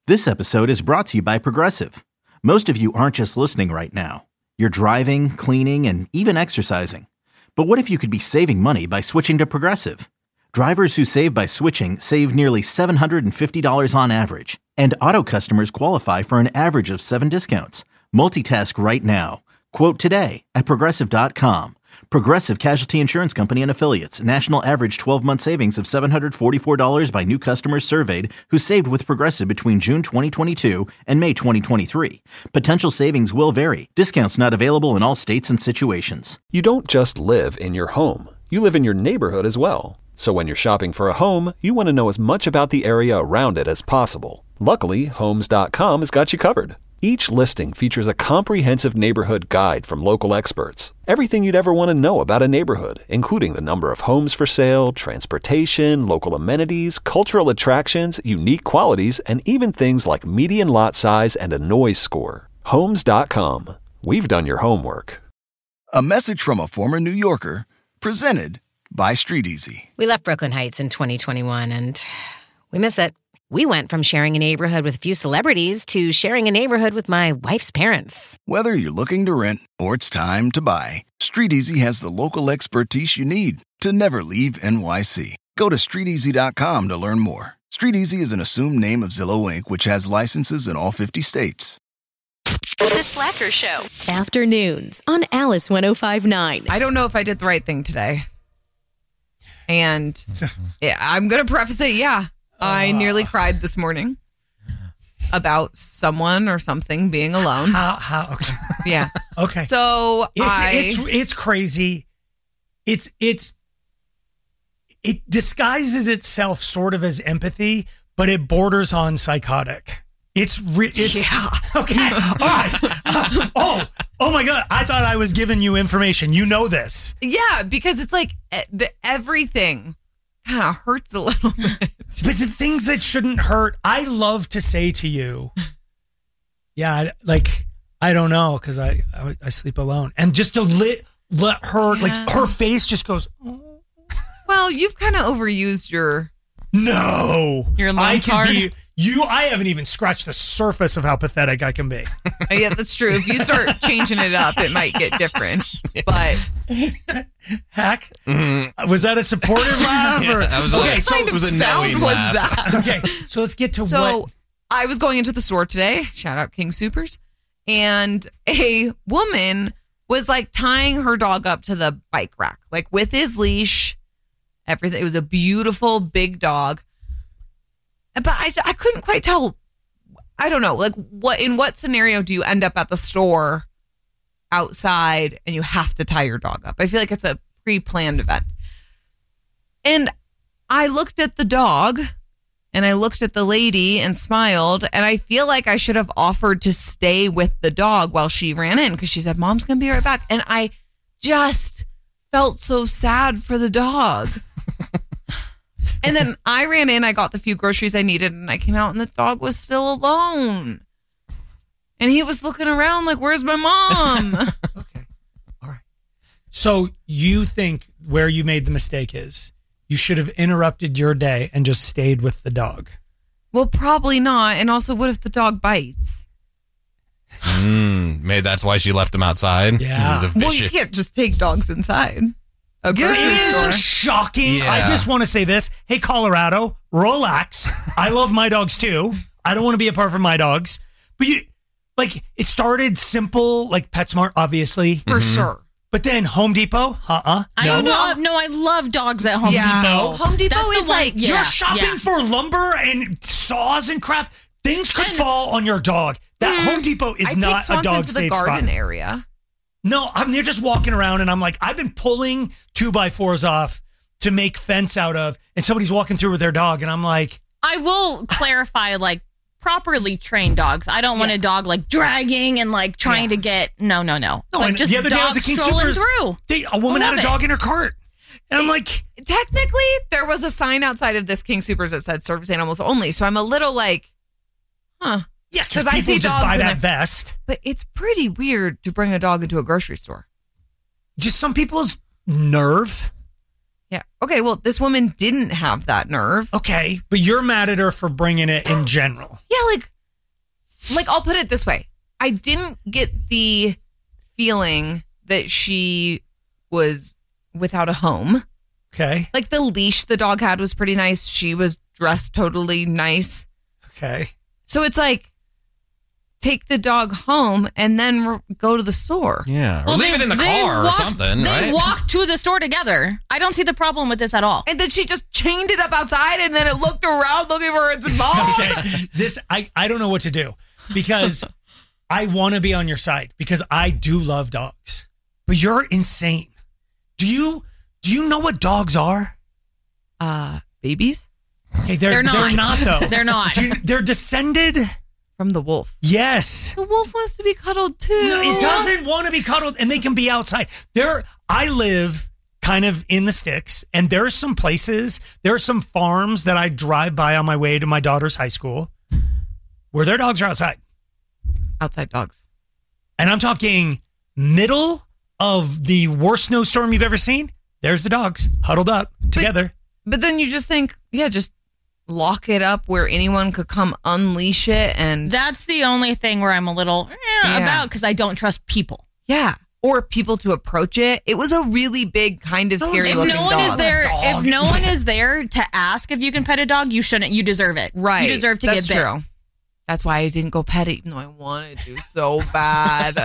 This episode is brought to you by Progressive. Most of you aren't just listening right now. You're driving, cleaning, and even exercising. But what if you could be saving money by switching to Progressive? Drivers who save by switching save nearly $750 on average. And auto customers qualify for an average of 7 discounts. Multitask right now. Quote today at Progressive.com. Progressive Casualty Insurance Company and Affiliates. National average 12-month savings of $744 by new customers surveyed who saved with Progressive between June 2022 and May 2023. Potential savings will vary. Discounts not available in all states and situations. You don't just live in your home. You live in your neighborhood as well. So when you're shopping for a home, you want to know as much about the area around it as possible. Luckily, Homes.com has got you covered. Each listing features a comprehensive neighborhood guide from local experts. Everything you'd ever want to know about a neighborhood, including the number of homes for sale, transportation, local amenities, cultural attractions, unique qualities, and even things like median lot size and a noise score. Homes.com. We've done your homework. A message from a former New Yorker, presented by Street Easy. We left Brooklyn Heights in 2021, and we miss it. We went from sharing a neighborhood with a few celebrities to sharing a neighborhood with my wife's parents. Whether you're looking to rent or it's time to buy, Street Easy has the local expertise you need to never leave NYC. Go to StreetEasy.com to learn more. Street Easy is an assumed name of Zillow Inc., which has licenses in all 50 states. The Slacker Show. Afternoons on Alice 105.9. I don't know if I did the right thing today. And yeah, I'm going to preface it, I nearly cried this morning about someone or something being alone. How? Okay. Yeah. Okay. So it's crazy. It disguises itself sort of as empathy, but it borders on psychotic. It's okay. All right. Oh my God. I thought I was giving you information. You know this. Yeah, because it's like everything kind of hurts a little bit. But the things that shouldn't hurt, I love to say to you, I don't know, because I sleep alone. And just to let her, her face just goes, oh. Well, you've kind of overused your alone card. I haven't even scratched the surface of how pathetic I can be. Yeah, that's true. If you start changing it up, it might get different. But Hack, was that a supportive laugh? Yeah, that was what kind of sound was that? Okay, so let's get to what. So I was going into the store today. Shout out King Soopers, and a woman was like tying her dog up to the bike rack, like with his leash, everything. It was a beautiful big dog. But I couldn't quite tell. I don't know, in what scenario do you end up at the store outside and you have to tie your dog up? I feel like it's a pre-planned event. And I looked at the dog and I looked at the lady and smiled, and I feel like I should have offered to stay with the dog while she ran in, because she said, Mom's going to be right back. And I just felt so sad for the dog. And then I ran in, I got the few groceries I needed, and I came out, and the dog was still alone. And he was looking around like, where's my mom? Okay. All right. So you think where you made the mistake is you should have interrupted your day and just stayed with the dog? Well, probably not. And also, what if the dog bites? Maybe that's why she left him outside. Yeah. Well, you can't just take dogs inside. It is shocking. Yeah. I just want to say this. Hey, Colorado, relax. I love my dogs too. I don't want to be apart from my dogs. But it started simple, like PetSmart, obviously. For sure. But then Home Depot, I love dogs at Home Depot. No. Home Depot is like, you're shopping for lumber and saws and crap. Things could fall on your dog. That Home Depot is not a dog safe spot. The garden area. No, they're just walking around, and I'm like, I've been pulling 2x4s off to make fence out of, and somebody's walking through with their dog, and I'm like, I will clarify, properly trained dogs. I don't want a dog dragging and trying to get no. No, and just the other day I was at King Soopers. A woman had a dog in her cart, and I'm like, technically, there was a sign outside of this King Soopers that said service animals only. So I'm a little huh. Yeah, because I see just buy that vest. But it's pretty weird to bring a dog into a grocery store. Just some people's nerve. Yeah. Okay, well, this woman didn't have that nerve. Okay, but you're mad at her for bringing it in general. Yeah, like, I'll put it this way. I didn't get the feeling that she was without a home. Okay. Like, the leash the dog had was pretty nice. She was dressed totally nice. Okay. So it's like, take the dog home and then go to the store. Yeah. Or leave it in the car or something, They right? walked to the store together. I don't see the problem with this at all. And then she just chained it up outside and then it looked around looking for its mom. Okay. I don't know what to do because I want to be on your side because I do love dogs. But you're insane. Do you know what dogs are? Babies? Okay, they're not though. They're not. They're descended from the wolf. Yes. The wolf wants to be cuddled too. No, it doesn't want to be cuddled, and they can be outside. I live kind of in the sticks, and there are some farms that I drive by on my way to my daughter's high school where their dogs are outside. Outside dogs. And I'm talking middle of the worst snowstorm you've ever seen. There's the dogs huddled up together. But then you just think, just lock it up where anyone could come unleash it. And that's the only thing where I'm a little about because I don't trust people. Yeah. Or people to approach it. It was a really big, kind of scary looking dog. If no one is there to ask if you can pet a dog, you shouldn't. You deserve it. Right. You deserve to get bit. True. That's why I didn't go pet it, even though I wanted to so bad.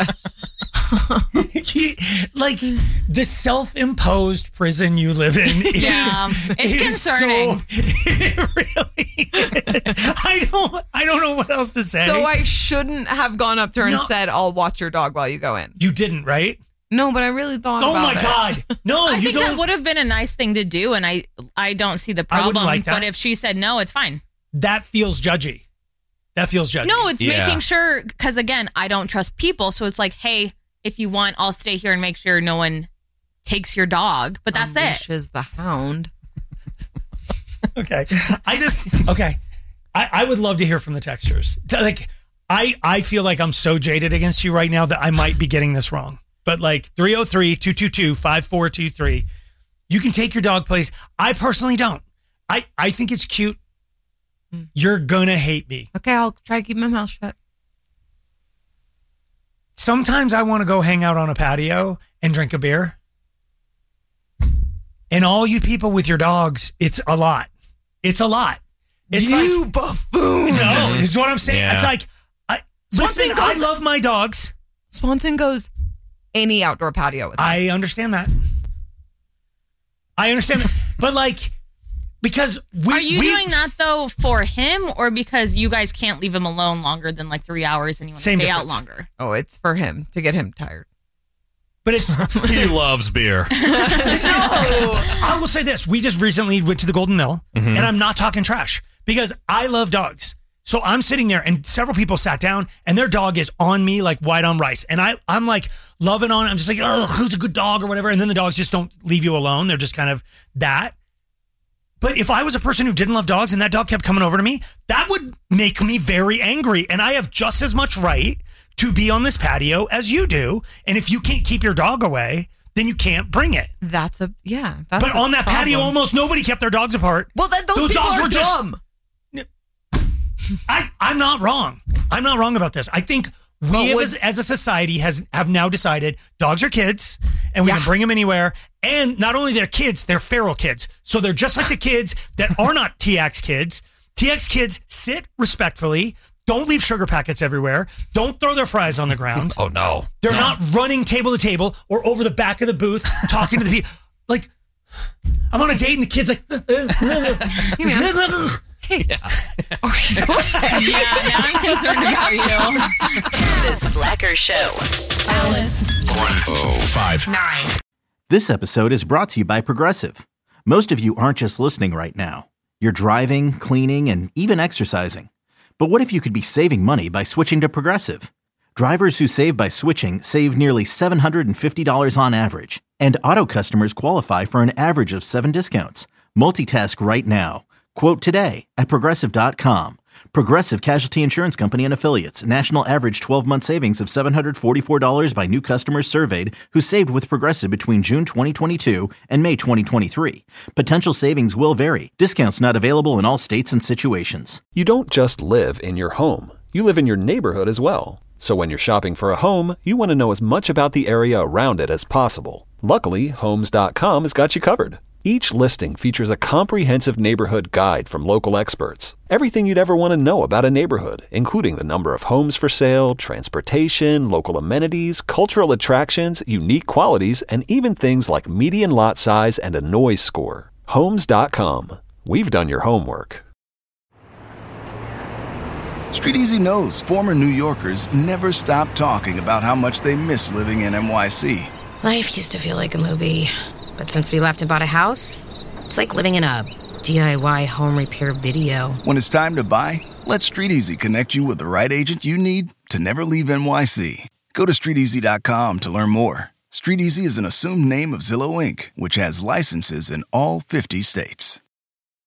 Like the self-imposed prison you live in it's concerning. It really is. I don't know what else to say. So I shouldn't have gone up to her and said, I'll watch your dog while you go in. You didn't, right? No, but I really thought about it. Oh my God. No, I think that would have been a nice thing to do, and I don't see the problem. I wouldn't like that. But if she said no, it's fine. That feels judgy. No, it's making sure, because again, I don't trust people. So it's like, hey, if you want, I'll stay here and make sure no one takes your dog. But that's Unleashes the hound. Okay. I would love to hear from the texters. Like, I feel like I'm so jaded against you right now that I might be getting this wrong. But like 303-222-5423, you can take your dog place. I personally don't. I think it's cute. You're gonna hate me. Okay, I'll try to keep my mouth shut. Sometimes I want to go hang out on a patio and drink a beer. And all you people with your dogs, it's a lot. It's a lot. It's you buffoon. No, this is what I'm saying. Yeah. It's like, listen, I love my dogs. Swanson goes any outdoor patio with us. I understand that. But like, because are you doing that though for him or because you guys can't leave him alone longer than like 3 hours and you want to stay out longer? Oh, it's for him to get him tired. But it's he loves beer. I will say this: we just recently went to the Golden Mill, and I'm not talking trash because I love dogs. So I'm sitting there, and several people sat down, and their dog is on me like white on rice, and I'm like loving on it. I'm just like, oh, who's a good dog or whatever, and then the dogs just don't leave you alone. They're just kind of that. But if I was a person who didn't love dogs and that dog kept coming over to me, that would make me very angry. And I have just as much right to be on this patio as you do. And if you can't keep your dog away, then you can't bring it. But on that patio, almost nobody kept their dogs apart. Well, then those people dogs are were dumb. I'm not wrong. I'm not wrong about this. I think we as a society have now decided dogs are kids and we can bring them anywhere. And not only they're kids, they're feral kids. So they're just like the kids that are not TX kids. TX kids sit respectfully. Don't leave sugar packets everywhere. Don't throw their fries on the ground. Oh, no. They're not running table to table or over the back of the booth talking to the people. Like, I'm on a date and the kid's like... Yeah, now I'm concerned about you. The Slacker Show. Alice. 1059. This episode is brought to you by Progressive. Most of you aren't just listening right now. You're driving, cleaning, and even exercising. But what if you could be saving money by switching to Progressive? Drivers who save by switching save nearly $750 on average. And auto customers qualify for an average of 7 discounts. Multitask right now. Quote today at Progressive.com. Progressive Casualty Insurance Company and Affiliates. National average 12-month savings of $744 by new customers surveyed who saved with Progressive between June 2022 and May 2023. Potential savings will vary. Discounts not available in all states and situations. You don't just live in your home. you live in your neighborhood as well. So when you're shopping for a home, you want to know as much about the area around it as possible. Luckily, Homes.com has got you covered. Each listing features a comprehensive neighborhood guide from local experts. Everything you'd ever want to know about a neighborhood, including the number of homes for sale, transportation, local amenities, cultural attractions, unique qualities, and even things like median lot size and a noise score. Homes.com. We've done your homework. StreetEasy knows former New Yorkers never stop talking about how much they miss living in NYC. Life used to feel like a movie, but since we left and bought a house, it's like living in a DIY home repair video. When it's time to buy, let StreetEasy connect you with the right agent you need to never leave NYC. Go to StreetEasy.com to learn more. StreetEasy is an assumed name of Zillow Inc., which has licenses in all 50 states.